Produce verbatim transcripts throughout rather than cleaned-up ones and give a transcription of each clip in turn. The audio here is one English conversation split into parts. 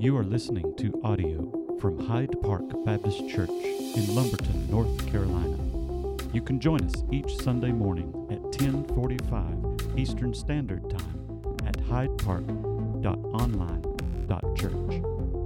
You are listening to audio from Hyde Park Baptist Church in Lumberton, North Carolina. You can join us each Sunday morning at ten forty-five Eastern Standard Time at hyde park dot online dot church.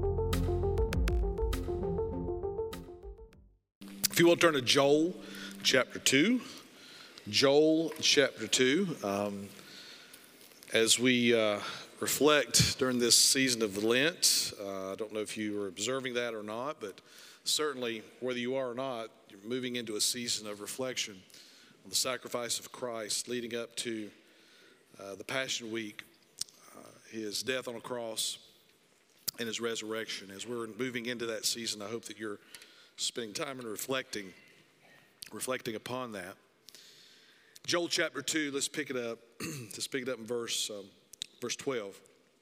If you will turn to Joel chapter two. Joel chapter two. Um, as we uh, reflect during this season of Lent, uh, I don't know if you are observing that or not, but certainly whether you are or not, you're moving into a season of reflection on the sacrifice of Christ leading up to uh, the Passion Week, uh, his death on a cross, and his resurrection. As we're moving into that season, I hope that you're spending time and reflecting, reflecting upon that. Joel chapter two, let's pick it up. Let's pick it up in verse, um, verse twelve.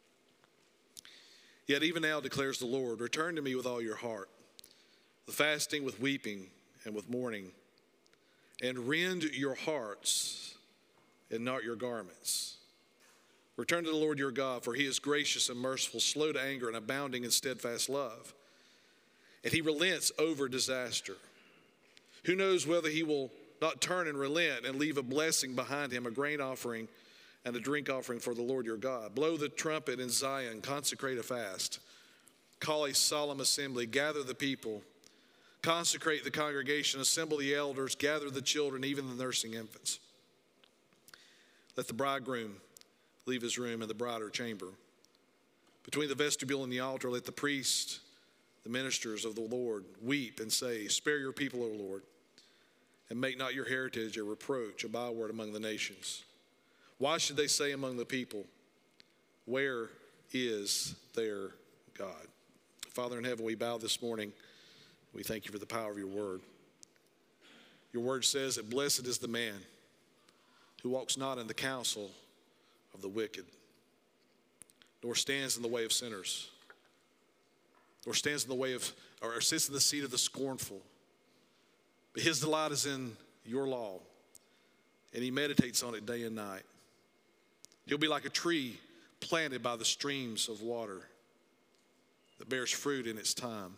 Yet even now declares the Lord, return to me with all your heart, with fasting, with weeping, and with mourning, and rend your hearts and not your garments. Return to the Lord your God, for he is gracious and merciful, slow to anger, and abounding in steadfast love. And he relents over disaster. Who knows whether he will not turn and relent and leave a blessing behind him, a grain offering and a drink offering for the Lord your God. Blow the trumpet in Zion, consecrate a fast, call a solemn assembly, gather the people, consecrate the congregation, assemble the elders, gather the children, even the nursing infants. Let the bridegroom leave his room and the bride her chamber. Between the vestibule and the altar, let the priest, the ministers of the Lord, weep and say, spare your people, O Lord, and make not your heritage a reproach, a byword among the nations. Why should they say among the people, where is their God? Father in heaven, we bow this morning. We thank you for the power of your word. Your word says that blessed is the man who walks not in the counsel of the wicked, nor stands in the way of sinners, nor stands in the way of, or sits in the seat of the scornful. But his delight is in your law, and he meditates on it day and night. He'll be like a tree planted by the streams of water that bears fruit in its time.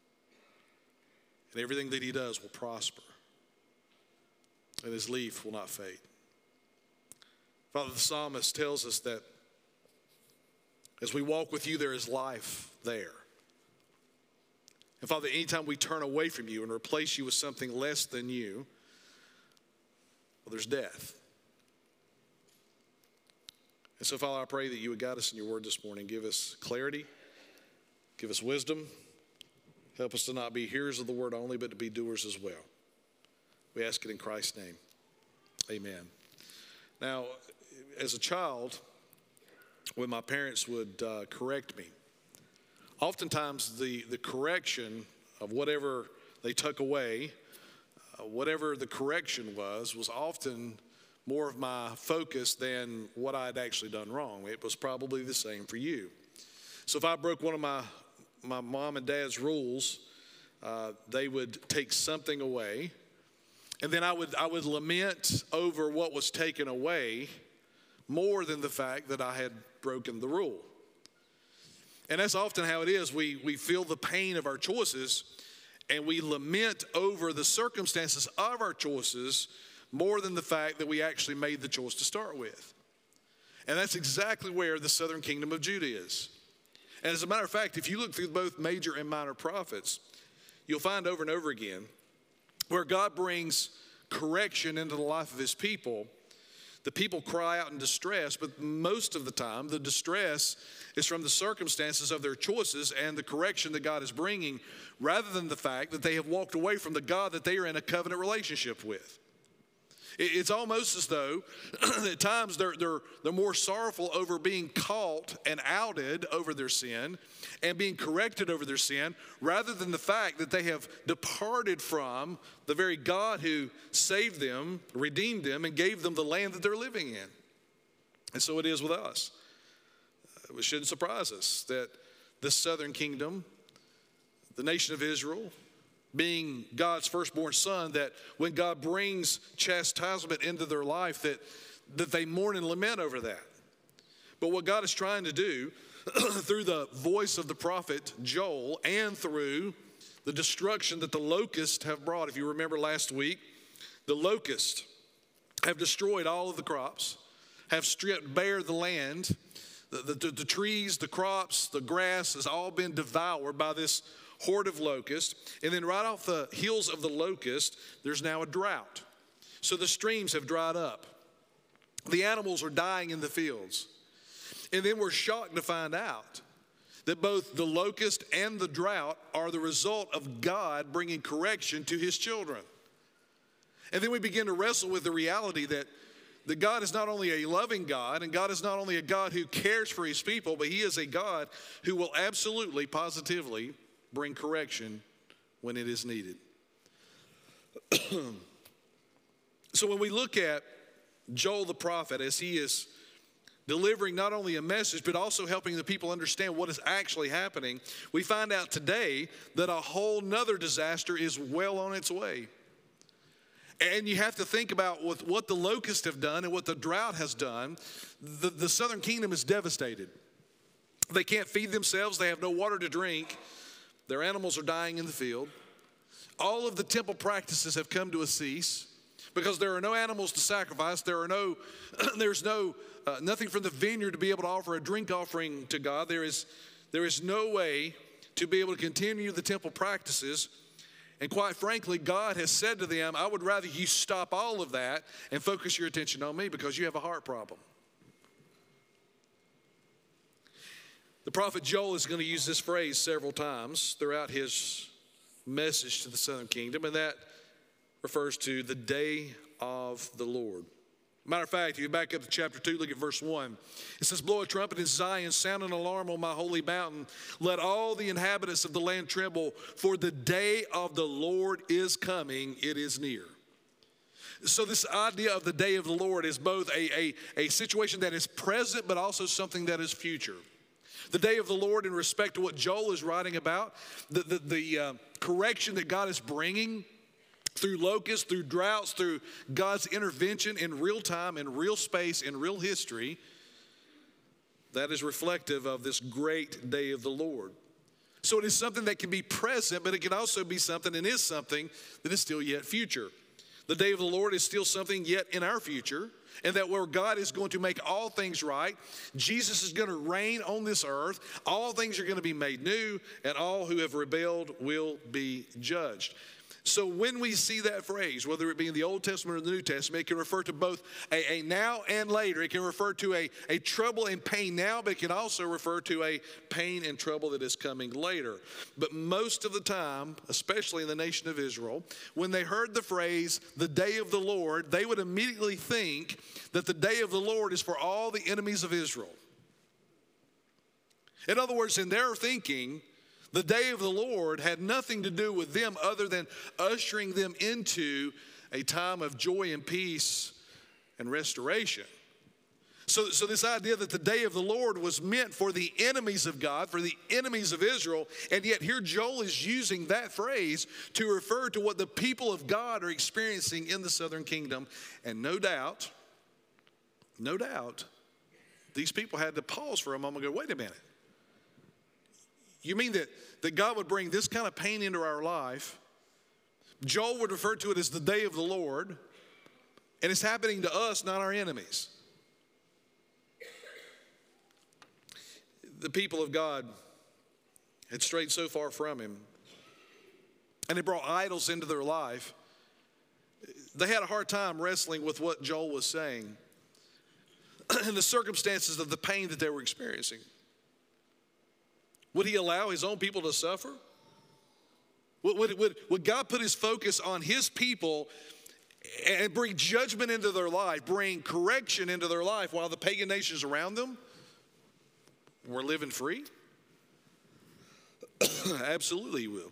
And everything that he does will prosper, and his leaf will not fade. Father, the psalmist tells us that as we walk with you, there is life there. And Father, anytime we turn away from you and replace you with something less than you, well, there's death. And so, Father, I pray that you would guide us in your word this morning. Give us clarity. Give us wisdom. Help us to not be hearers of the word only, but to be doers as well. We ask it in Christ's name. Amen. Now, as a child, when my parents would uh, correct me, oftentimes the, the correction of whatever they took away, uh, whatever the correction was, was often more of my focus than what I had actually done wrong. It was probably the same for you. So if I broke one of my, my mom and dad's rules, uh, they would take something away, and then I would, I would lament over what was taken away more than the fact that I had broken the rule. And that's often how it is. We, we feel the pain of our choices, and we lament over the circumstances of our choices more than the fact that we actually made the choice to start with. And that's exactly where the southern kingdom of Judah is. And as a matter of fact, if you look through both major and minor prophets, you'll find over and over again where God brings correction into the life of his people. The people cry out in distress, but most of the time the distress is from the circumstances of their choices and the correction that God is bringing, rather than the fact that they have walked away from the God that they are in a covenant relationship with. It's almost as though at times they're, they're, they're more sorrowful over being caught and outed over their sin and being corrected over their sin, rather than the fact that they have departed from the very God who saved them, redeemed them, and gave them the land that they're living in. And so it is with us. It shouldn't surprise us that the southern kingdom, the nation of Israel, being God's firstborn son, that when God brings chastisement into their life, that, that they mourn and lament over that. But what God is trying to do through the voice of the prophet Joel and through the destruction that the locusts have brought. If you remember last week, the locusts have destroyed all of the crops, have stripped bare the land. The, the, the trees, the crops, the grass has all been devoured by this horde of locusts. And then right off the heels of the locust, there's now a drought. So the streams have dried up. The animals are dying in the fields. And then we're shocked to find out that both the locust and the drought are the result of God bringing correction to his children. And then we begin to wrestle with the reality that, that God is not only a loving God, and God is not only a God who cares for his people, but he is a God who will absolutely, positively bring correction when it is needed. So when we look at Joel the prophet as he is delivering not only a message, but also helping the people understand what is actually happening, we find out today that a whole nother disaster is well on its way. And you have to think about with what the locusts have done and what the drought has done. The, the southern kingdom is devastated. They can't feed themselves. They have no water to drink. Their animals are dying in the field. All of the temple practices have come to a cease because there are no animals to sacrifice. There are no, there's no, uh, nothing from the vineyard to be able to offer a drink offering to God. There is, there is no way to be able to continue the temple practices. And quite frankly, God has said to them, I would rather you stop all of that and focus your attention on me because you have a heart problem. The prophet Joel is going to use this phrase several times throughout his message to the southern kingdom, and that refers to the day of the Lord. Matter of fact, if you back up to chapter two, look at verse one. It says, blow a trumpet in Zion, sound an alarm on my holy mountain. Let all the inhabitants of the land tremble, for the day of the Lord is coming, it is near. So this idea of the day of the Lord is both a, a, a situation that is present, but also something that is future. The day of the Lord in respect to what Joel is writing about, the, the, the uh, correction that God is bringing through locusts, through droughts, through God's intervention in real time, in real space, in real history, that is reflective of this great day of the Lord. So it is something that can be present, but it can also be something and is something that is still yet future. The day of the Lord is still something yet in our future, and that where God is going to make all things right, Jesus is going to reign on this earth, all things are going to be made new, and all who have rebelled will be judged. So when we see that phrase, whether it be in the Old Testament or the New Testament, it can refer to both a, a now and later. It can refer to a, a trouble and pain now, but it can also refer to a pain and trouble that is coming later. But most of the time, especially in the nation of Israel, when they heard the phrase, the day of the Lord, they would immediately think that the day of the Lord is for all the enemies of Israel. In other words, in their thinking, the day of the Lord had nothing to do with them other than ushering them into a time of joy and peace and restoration. So, so this idea that the day of the Lord was meant for the enemies of God, for the enemies of Israel, and yet here Joel is using that phrase to refer to what the people of God are experiencing in the southern kingdom. And no doubt, no doubt, these people had to pause for a moment and go, wait a minute. You mean that, that God would bring this kind of pain into our life? Joel would refer to it as the day of the Lord, and it's happening to us, not our enemies. The people of God had strayed so far from him, and they brought idols into their life. They had a hard time wrestling with what Joel was saying and the circumstances of the pain that they were experiencing. Would he allow his own people to suffer? Would, would, would, would God put his focus on his people and bring judgment into their life, bring correction into their life while the pagan nations around them were living free? Absolutely he will.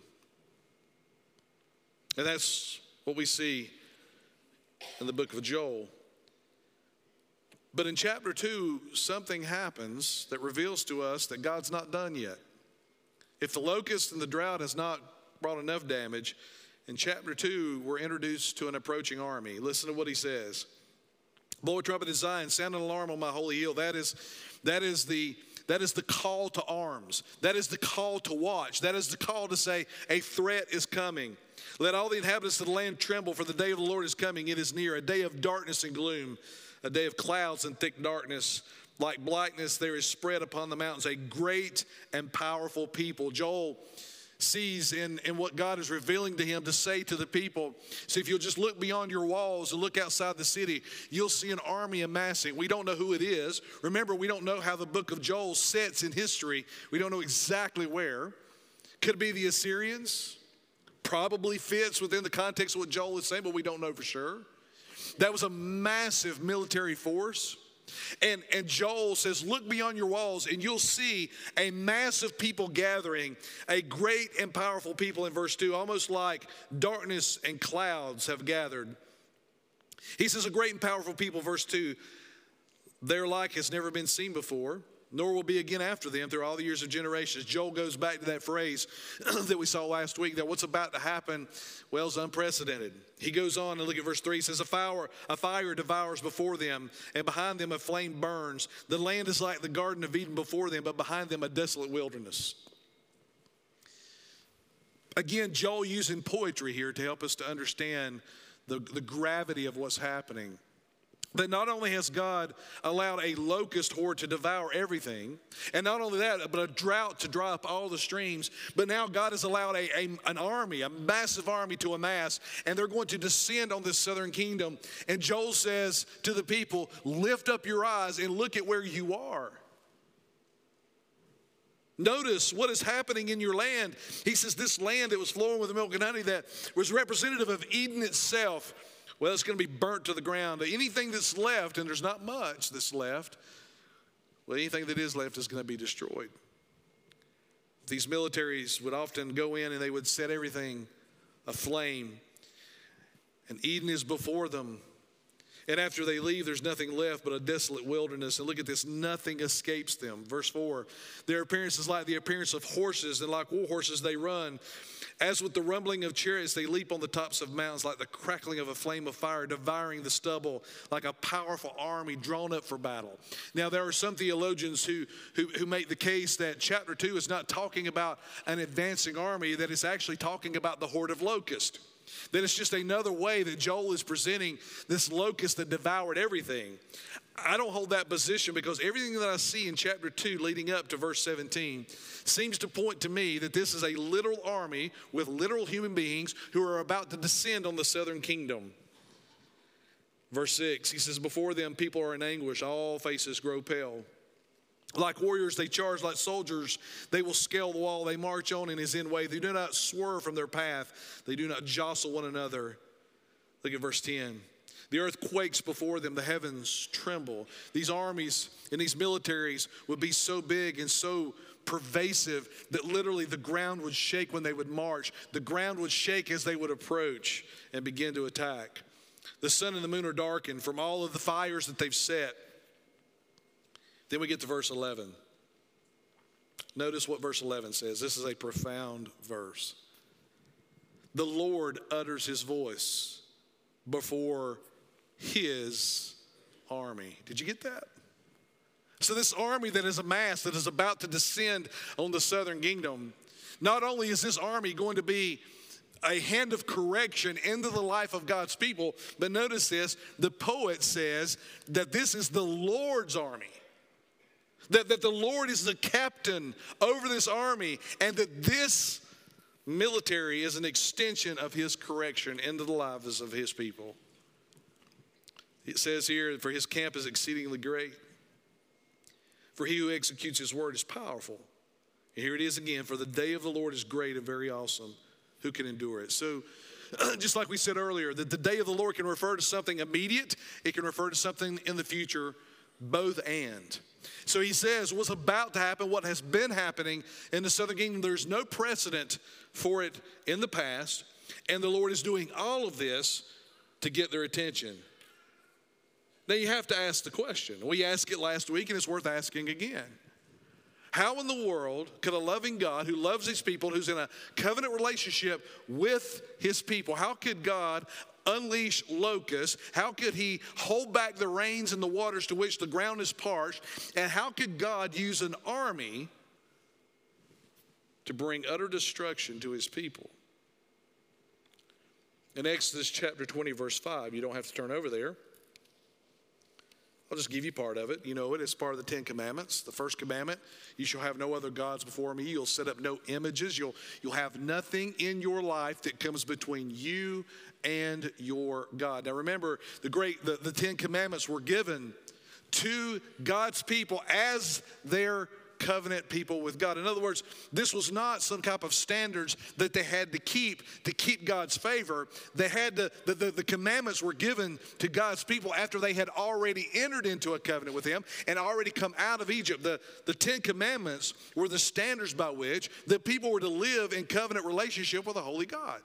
And that's what we see in the book of Joel. But in chapter two, something happens that reveals to us that God's not done yet. If the locust and the drought has not brought enough damage, in chapter two, we're introduced to an approaching army. Listen to what he says. Blow a trumpet in Zion, sound an alarm on my holy hill. That is, that is the, That is the call to arms. That is the call to watch. That is the call to say a threat is coming. Let all the inhabitants of the land tremble, for the day of the Lord is coming. It is near, a day of darkness and gloom, a day of clouds and thick darkness. Like blackness there is spread upon the mountains a great and powerful people. Joel sees in, in what God is revealing to him to say to the people. So if you'll just look beyond your walls and look outside the city, you'll see an army amassing. We don't know who it is. Remember, we don't know how the book of Joel sets in history. We don't know exactly where. Could it be the Assyrians? Probably fits within the context of what Joel is saying, but we don't know for sure. That was a massive military force. And, and Joel says, look beyond your walls and you'll see a massive people gathering, a great and powerful people in verse two, almost like darkness and clouds have gathered. He says, a great and powerful people, verse two, their like has never been seen before, nor will be again after them through all the years of generations. Joel goes back to that phrase that we saw last week, that what's about to happen, well, is unprecedented. He goes on and look at verse three. He says, a fire, a fire devours before them, and behind them a flame burns. The land is like the Garden of Eden before them, but behind them a desolate wilderness. Again, Joel using poetry here to help us to understand the, the gravity of what's happening. That not only has God allowed a locust horde to devour everything, and not only that, but a drought to dry up all the streams, but now God has allowed a, a, an army, a massive army to amass, and they're going to descend on this southern kingdom. And Joel says to the people, lift up your eyes and look at where you are. Notice what is happening in your land. He says this land that was flowing with milk and honey, that was representative of Eden itself, well, it's going to be burnt to the ground. Anything that's left, and there's not much that's left, well, anything that is left is going to be destroyed. These militaries would often go in and they would set everything aflame. And Eden is before them. And after they leave, there's nothing left but a desolate wilderness. And look at this, nothing escapes them. Verse four, their appearance is like the appearance of horses, and like war horses they run. As with the rumbling of chariots, they leap on the tops of mountains like the crackling of a flame of fire, devouring the stubble like a powerful army drawn up for battle. Now, there are some theologians who, who, who make the case that chapter two is not talking about an advancing army, that it's actually talking about the horde of locusts. That it's just another way that Joel is presenting this locust that devoured everything. I don't hold that position, because everything that I see in chapter two leading up to verse seventeen seems to point to me that this is a literal army with literal human beings who are about to descend on the southern kingdom. Verse six, he says, before them people are in anguish, all faces grow pale. Like warriors, they charge, like soldiers, they will scale the wall. They march on in his end way. They do not swerve from their path. They do not jostle one another. Look at verse ten. The earth quakes before them. The heavens tremble. These armies and these militaries would be so big and so pervasive that literally the ground would shake when they would march. The ground would shake as they would approach and begin to attack. The sun and the moon are darkened from all of the fires that they've set. Then we get to verse eleven. Notice what verse eleven says. This is a profound verse. The Lord utters his voice before his army. Did you get that? So this army that is amassed, that is about to descend on the southern kingdom, not only is this army going to be a hand of correction into the life of God's people, but notice this, the poet says that this is the Lord's army. That, that the Lord is the captain over this army, and that this military is an extension of his correction into the lives of his people. It says here, for his camp is exceedingly great. For he who executes his word is powerful. And here it is again, for the day of the Lord is great and very awesome. Who can endure it? So, just like we said earlier, that the day of the Lord can refer to something immediate. It can refer to something in the future, both and. So he says what's about to happen, what has been happening in the southern kingdom, there's no precedent for it in the past. And the Lord is doing all of this to get their attention. Now you have to ask the question. We asked it last week, and it's worth asking again. How in the world could a loving God who loves his people, who's in a covenant relationship with his people, how could God unleash locusts? How could he hold back the rains and the waters to which the ground is parched? And how could God use an army to bring utter destruction to his people? In Exodus chapter twenty, verse five, you don't have to turn over there. I'll just give you part of it. You know it. It's part of the Ten Commandments. The first commandment, you shall have no other gods before me. You'll set up no images. You'll, you'll have nothing in your life that comes between you and your God. Now remember, the great the, the Ten Commandments were given to God's people as their covenant people with God. In other words, this was not some type of standards that they had to keep to keep God's favor. They had to, the, the, the commandments were given to God's people after they had already entered into a covenant with him and already come out of Egypt. The, the Ten Commandments were the standards by which the people were to live in covenant relationship with a holy God.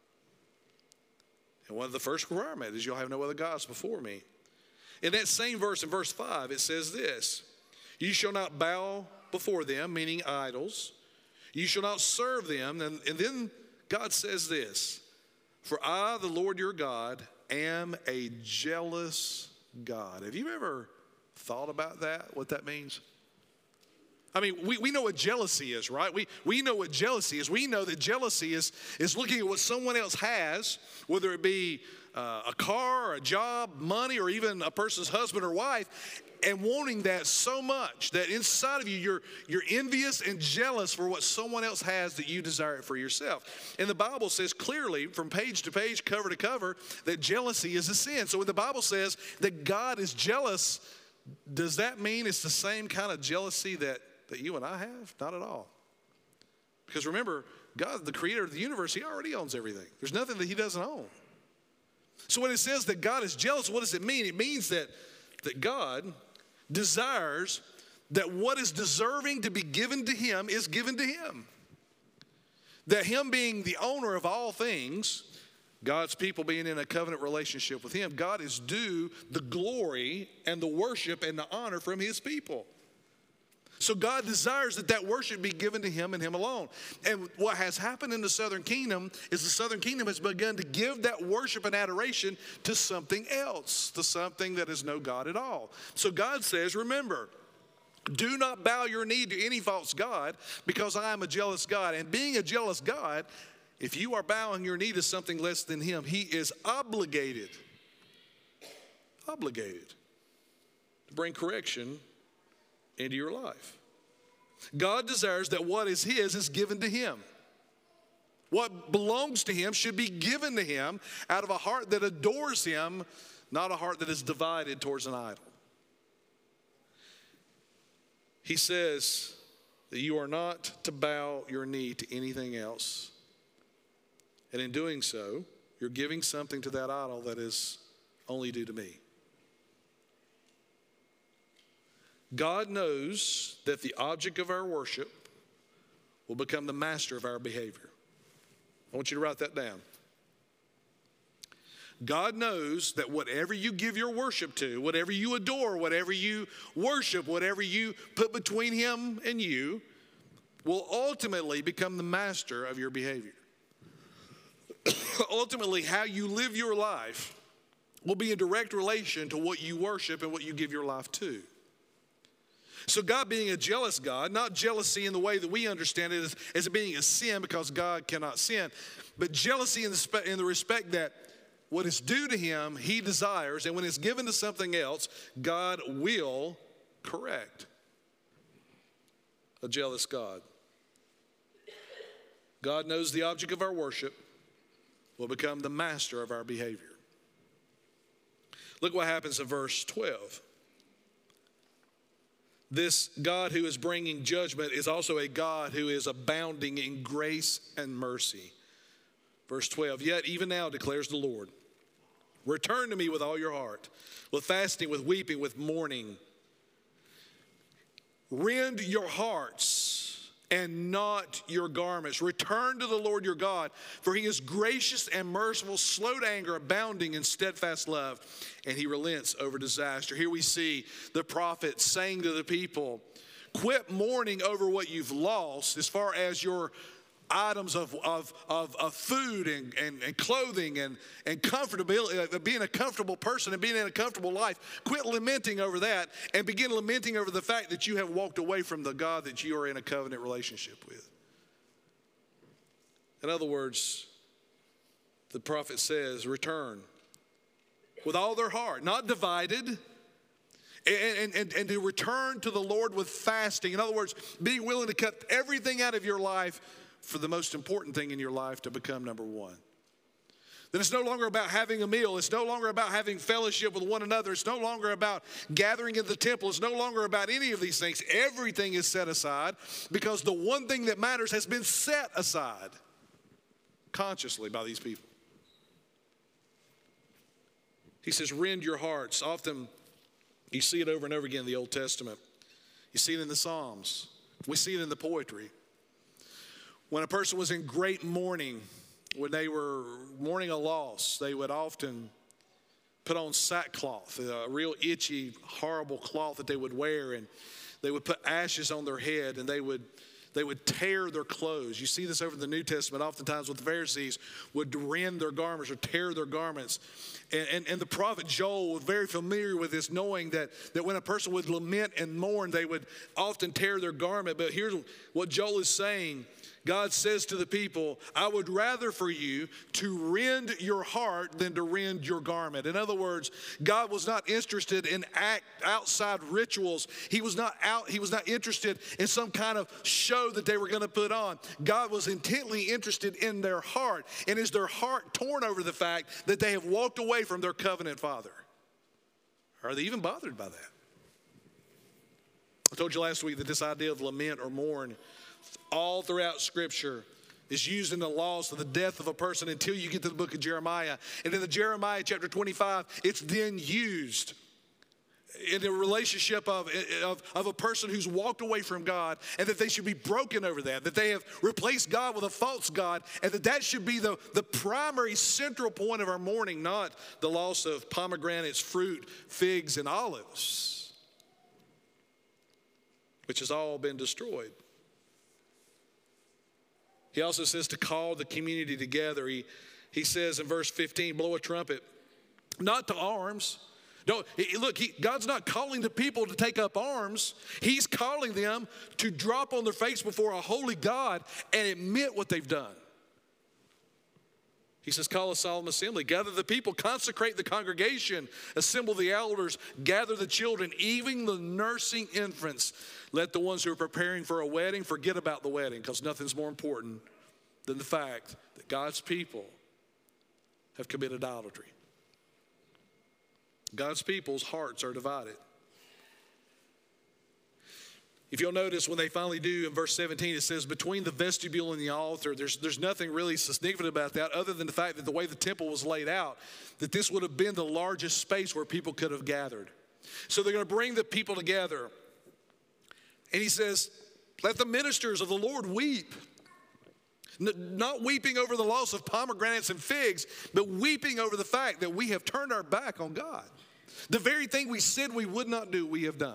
And one of the first requirements is you'll have no other gods before me. In that same verse, in verse five, it says this: you shall not bow before them, meaning idols. You shall not serve them. And, and then God says this: for I, the Lord your God, am a jealous God. Have you ever thought about that, what that means? I mean, we, we know what jealousy is, right? We, we know what jealousy is. We know that jealousy is, is looking at what someone else has, whether it be uh, a car, a job, money, or even a person's husband or wife, and wanting that so much that inside of you, you're, you're envious and jealous for what someone else has that you desire it for yourself. And the Bible says clearly from page to page, cover to cover, that jealousy is a sin. So when the Bible says that God is jealous, does that mean it's the same kind of jealousy that, that you and I have? Not at all. Because remember, God, the creator of the universe, he already owns everything. There's nothing that he doesn't own. So when it says that God is jealous, what does it mean? It means that, that God desires that what is deserving to be given to him is given to him. That him being the owner of all things, God's people being in a covenant relationship with him, God is due the glory and the worship and the honor from his people. So God desires that that worship be given to him and him alone. And what has happened in the southern kingdom is the southern kingdom has begun to give that worship and adoration to something else, to something that is no God at all. So God says, remember, do not bow your knee to any false god, because I am a jealous God. And being a jealous God, if you are bowing your knee to something less than him, he is obligated, obligated to bring correction into your life. God desires that what is his is given to him. What belongs to him should be given to him out of a heart that adores him, not a heart that is divided towards an idol. He says that you are not to bow your knee to anything else. And in doing so, you're giving something to that idol that is only due to me. God knows that the object of our worship will become the master of our behavior. I want you to write that down. God knows that whatever you give your worship to, whatever you adore, whatever you worship, whatever you put between him and you, will ultimately become the master of your behavior. Ultimately, how you live your life will be in direct relation to what you worship and what you give your life to. So God being a jealous God, not jealousy in the way that we understand it as, as it being a sin because God cannot sin, but jealousy in the, in the respect that what is due to him, he desires, and when it's given to something else, God will correct. A jealous God. God knows the object of our worship will become the master of our behavior. Look what happens in verse twelve. This God who is bringing judgment is also a God who is abounding in grace and mercy. Verse twelve, yet even now declares the Lord, return to me with all your heart, with fasting, with weeping, with mourning. Rend your hearts and not your garments. Return to the Lord your God, for he is gracious and merciful, slow to anger, abounding in steadfast love, and he relents over disaster. Here we see the prophet saying to the people, quit mourning over what you've lost as far as your items of, of, of, of food and, and, and clothing and, and comfortability, uh, being a comfortable person and being in a comfortable life. Quit lamenting over that and begin lamenting over the fact that you have walked away from the God that you are in a covenant relationship with. In other words, the prophet says, return with all their heart, not divided, and, and, and to return to the Lord with fasting. In other words, being willing to cut everything out of your life for the most important thing in your life to become number one. Then it's no longer about having a meal. It's no longer about having fellowship with one another. It's no longer about gathering in the temple. It's no longer about any of these things. Everything is set aside because the one thing that matters has been set aside consciously by these people. He says, rend your hearts. Often you see it over and over again in the Old Testament. You see it in the Psalms. We see it in the poetry. When a person was in great mourning, when they were mourning a loss, they would often put on sackcloth, a real itchy, horrible cloth that they would wear, and they would put ashes on their head, and they would They would tear their clothes. You see this over in the New Testament. Oftentimes what the Pharisees would rend their garments or tear their garments. And, and, and the prophet Joel was very familiar with this, knowing that, that when a person would lament and mourn, they would often tear their garment. But here's what Joel is saying. God says to the people, I would rather for you to rend your heart than to rend your garment. In other words, God was not interested in act, outside rituals. He was not out, he was not interested in some kind of show that they were going to put on. God was intently interested in their heart. And is their heart torn over the fact that they have walked away from their covenant father? Are they even bothered by that? I told you last week that this idea of lament or mourn all throughout Scripture is used in the loss of the death of a person until you get to the book of Jeremiah. And in the Jeremiah chapter twenty-five, it's then used in the relationship of, of, of a person who's walked away from God, and that they should be broken over that, that they have replaced God with a false God, and that that should be the, the primary central point of our mourning, not the loss of pomegranates, fruit, figs, and olives, which has all been destroyed. He also says to call the community together. He, he says in verse fifteen, blow a trumpet, not to arms. Don't, look, he, God's not calling the people to take up arms. He's calling them to drop on their face before a holy God and admit what they've done. He says, call a solemn assembly, gather the people, consecrate the congregation, assemble the elders, gather the children, even the nursing infants. Let the ones who are preparing for a wedding forget about the wedding, because nothing's more important than the fact that God's people have committed idolatry. God's people's hearts are divided. If you'll notice, when they finally do, in verse seventeen, it says, between the vestibule and the altar, there's, there's nothing really significant about that other than the fact that the way the temple was laid out, that this would have been the largest space where people could have gathered. So they're going to bring the people together. And he says, let the ministers of the Lord weep. N- not weeping over the loss of pomegranates and figs, but weeping over the fact that we have turned our back on God. The very thing we said we would not do, we have done.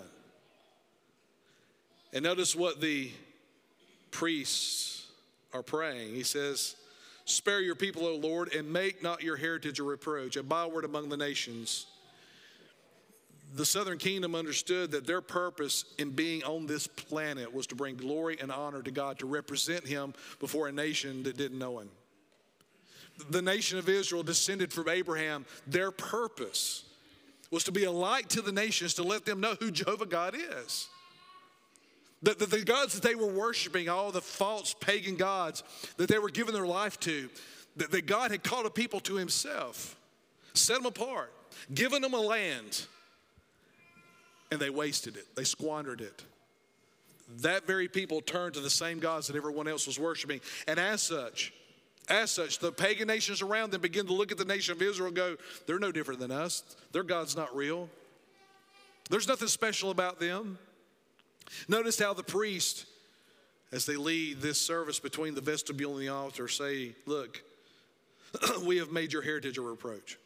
And notice what the priests are praying. He says, spare your people, O Lord, and make not your heritage a reproach, a byword among the nations. The southern kingdom understood that their purpose in being on this planet was to bring glory and honor to God, to represent him before a nation that didn't know him. The nation of Israel descended from Abraham. Their purpose was to be a light to the nations, to let them know who Jehovah God is. The, the, the gods that they were worshiping, all the false pagan gods that they were giving their life to, that, that God had called a people to himself, set them apart, given them a land, and they wasted it. They squandered it. That very people turned to the same gods that everyone else was worshiping. And as such, as such, the pagan nations around them begin to look at the nation of Israel and go, they're no different than us. Their God's not real. There's nothing special about them. Notice how the priest, as they lead this service between the vestibule and the altar, say, look, we have made your heritage a reproach.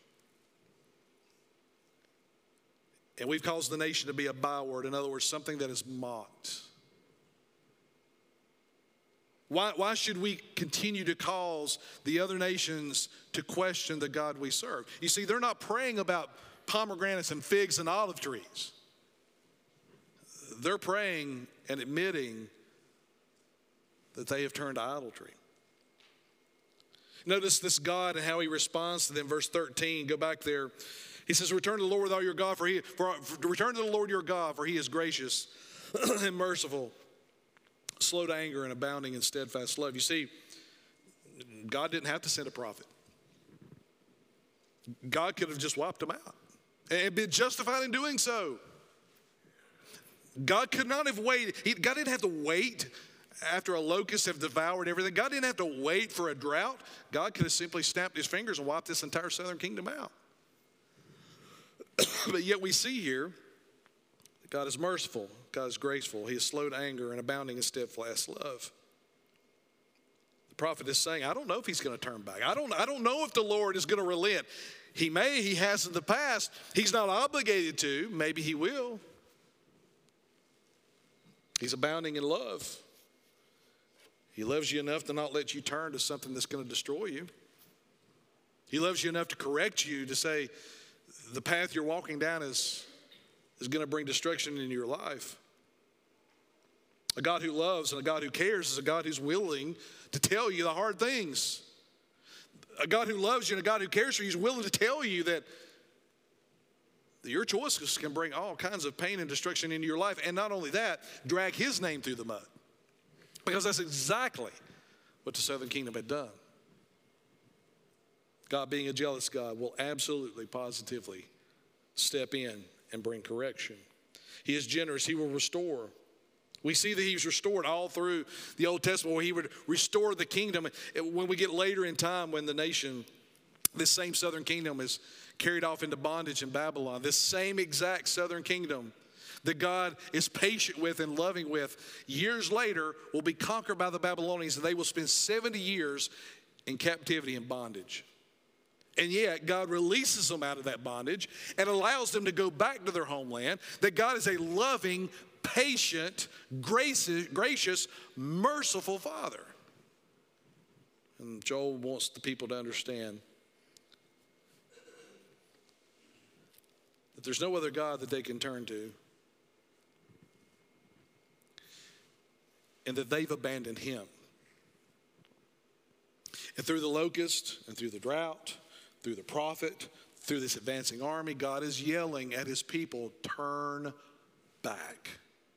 And we've caused the nation to be a byword. In other words, something that is mocked. Why, why should we continue to cause the other nations to question the God we serve? You see, they're not praying about pomegranates and figs and olive trees. They're praying and admitting that they have turned to idolatry. Notice this God and how he responds to them. Verse thirteen, go back there. He says, return to the Lord with all your God, for he, for, for, return to the Lord your God, for he is gracious and merciful, slow to anger and abounding in steadfast love. You see, God didn't have to send a prophet. God could have just wiped them out and been justified in doing so. God could not have waited. He, God didn't have to wait after a locust have devoured everything. God didn't have to wait for a drought. God could have simply snapped his fingers and wiped this entire southern kingdom out. But yet we see here that God is merciful. God is graceful. He is slow to anger and abounding in steadfast love. The prophet is saying, I don't know if he's going to turn back. I don't, I don't know if the Lord is going to relent. He may, he has in the past. He's not obligated to. Maybe he will. He's abounding in love. He loves you enough to not let you turn to something that's going to destroy you. He loves you enough to correct you, to say the path you're walking down is, is going to bring destruction in your life. A God who loves and a God who cares is a God who's willing to tell you the hard things. A God who loves you and a God who cares for you is willing to tell you that your choices can bring all kinds of pain and destruction into your life. And not only that, drag his name through the mud. Because that's exactly what the southern kingdom had done. God, being a jealous God, will absolutely, positively step in and bring correction. He is generous. He will restore. We see that he's restored all through the Old Testament, where he would restore the kingdom. When we get later in time, when the nation, this same southern kingdom, is carried off into bondage in Babylon, this same exact southern kingdom that God is patient with and loving with, years later will be conquered by the Babylonians, and they will spend seventy years in captivity and bondage. And yet God releases them out of that bondage and allows them to go back to their homeland. That God is a loving, patient, gracious, gracious, merciful Father. And Joel wants the people to understand that there's no other God that they can turn to, and that they've abandoned him. And through the locust and through the drought, through the prophet, through this advancing army, God is yelling at his people, turn back.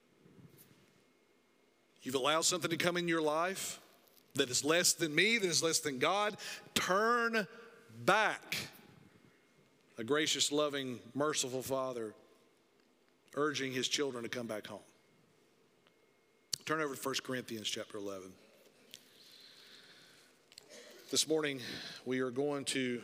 You've allowed something to come in your life that is less than me, that is less than God. Turn back. A gracious, loving, merciful Father urging his children to come back home. Turn over to First Corinthians chapter eleven. This morning we are going to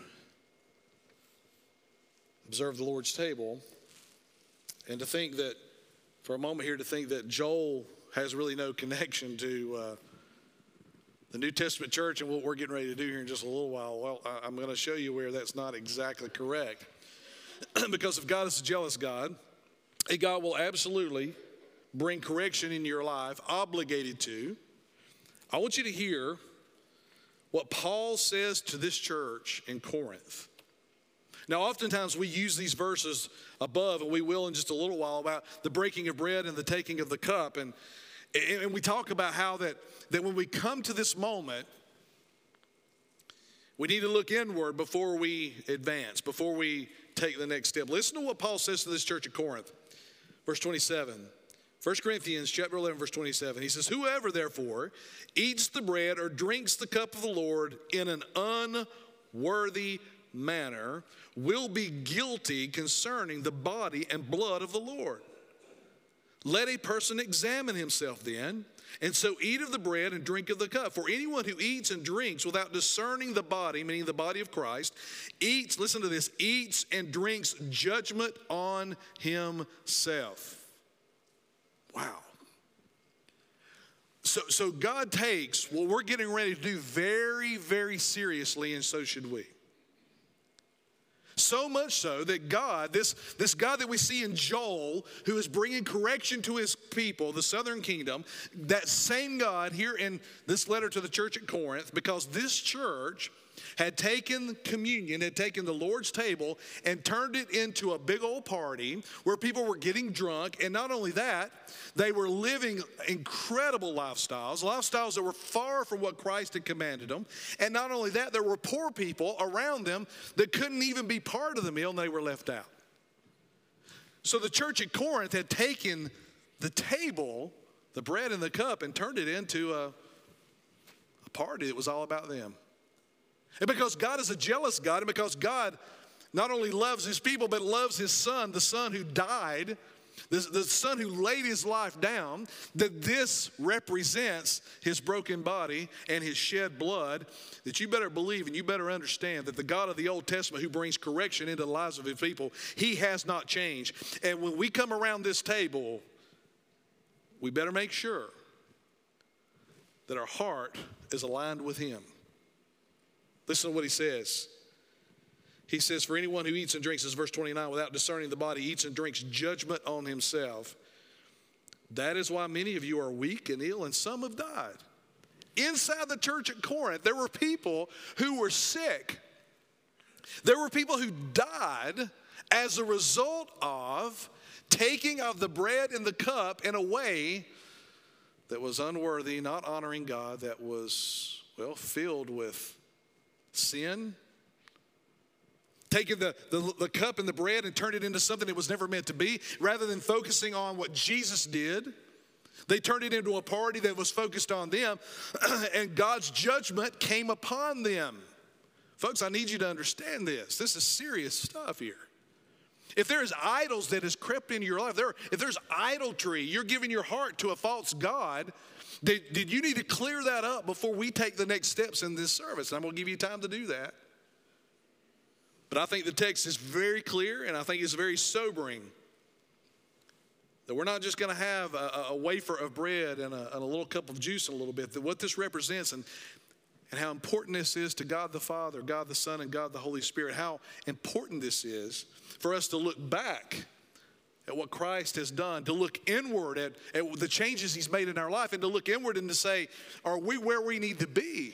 observe the Lord's table, and to think that, for a moment here, to think that Joel has really no connection to uh, the New Testament church and what we're getting ready to do here in just a little while. Well, I, I'm going to show you where that's not exactly correct. Because if God is a jealous God, a God will absolutely bring correction in your life, obligated to. I want you to hear what Paul says to this church in Corinth. Now, oftentimes we use these verses above, and we will in just a little while, about the breaking of bread and the taking of the cup. And, and we talk about how that, that when we come to this moment, we need to look inward before we advance, before we take the next step. Listen to what Paul says to this church at Corinth. Verse twenty-seven. First Corinthians chapter eleven, verse twenty-seven. He says, whoever therefore eats the bread or drinks the cup of the Lord in an unworthy manner will be guilty concerning the body and blood of the Lord. Let a person examine himself then, and so eat of the bread and drink of the cup. For anyone who eats and drinks without discerning the body, meaning the body of Christ, eats, listen to this, eats and drinks judgment on himself. Wow. So, so God takes what we're getting ready to do very, very seriously, and so should we. So much so that God, this, this God that we see in Joel, who is bringing correction to his people, the southern kingdom, that same God here in this letter to the church at Corinth, because this church had taken communion, had taken the Lord's table and turned it into a big old party where people were getting drunk. And not only that, they were living incredible lifestyles, lifestyles that were far from what Christ had commanded them. And not only that, there were poor people around them that couldn't even be part of the meal, and they were left out. So the church at Corinth had taken the table, the bread and the cup, and turned it into a, a party that was all about them. And because God is a jealous God, and because God not only loves his people, but loves his son, the son who died, the, the son who laid his life down, that this represents his broken body and his shed blood, that you better believe and you better understand that the God of the Old Testament who brings correction into the lives of his people, he has not changed. And when we come around this table, we better make sure that our heart is aligned with him. Listen to what he says. He says, for anyone who eats and drinks, this is verse twenty-nine, without discerning the body, eats and drinks judgment on himself. That is why many of you are weak and ill, and some have died. Inside the church at Corinth, there were people who were sick. There were people who died as a result of taking of the bread and the cup in a way that was unworthy, not honoring God, that was, well, filled with sin. Taking the, the, the cup and the bread and turned it into something it was never meant to be. Rather than focusing on what Jesus did, they turned it into a party that was focused on them, and God's judgment came upon them. Folks, I need you to understand this. This is serious stuff here. If there's idols that has crept into your life, there, if there's idolatry, you're giving your heart to a false god, did, did you need to clear that up before we take the next steps in this service? And I'm going to give you time to do that. But I think the text is very clear, and I think it's very sobering that we're not just going to have a, a wafer of bread and a, and a little cup of juice in a little bit. That what this represents and, and how important this is to God the Father, God the Son, and God the Holy Spirit, how important this is for us to look back at what Christ has done, to look inward at, at the changes he's made in our life, and to look inward and to say, are we where we need to be?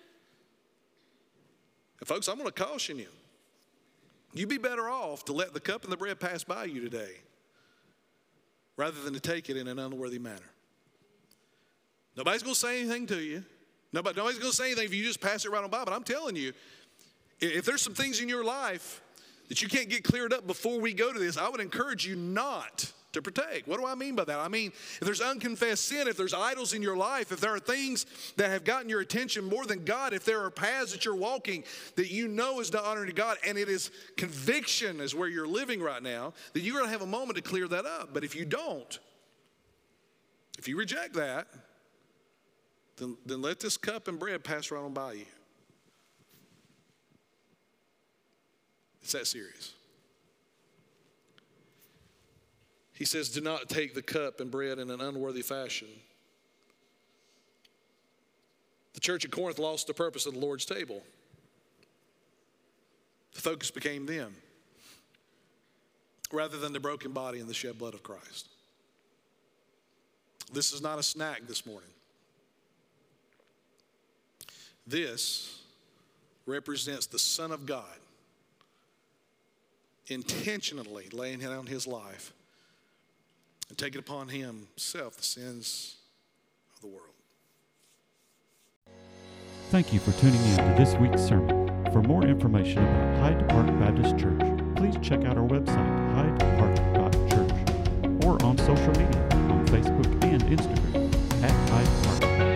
And folks, I'm going to caution you. You'd be better off to let the cup and the bread pass by you today rather than to take it in an unworthy manner. Nobody's going to say anything to you. Nobody, nobody's going to say anything if you just pass it right on by. But I'm telling you, if there's some things in your life that you can't get cleared up before we go to this, I would encourage you not to partake. What do I mean by that? I mean, if there's unconfessed sin, if there's idols in your life, if there are things that have gotten your attention more than God, if there are paths that you're walking that you know is not honoring to God, and it is conviction is where you're living right now, then you're going to have a moment to clear that up. But if you don't, if you reject that, then, then let this cup and bread pass right on by you. It's that serious. He says, do not take the cup and bread in an unworthy fashion. The church at Corinth lost the purpose of the Lord's table. The focus became them rather than the broken body and the shed blood of Christ. This is not a snack this morning. This represents the Son of God intentionally laying down his life and taking upon himself the sins of the world. Thank you for tuning in to this week's sermon. For more information about Hyde Park Baptist Church, please check out our website, hyde park dot church, or on social media on Facebook and Instagram at Hyde Park.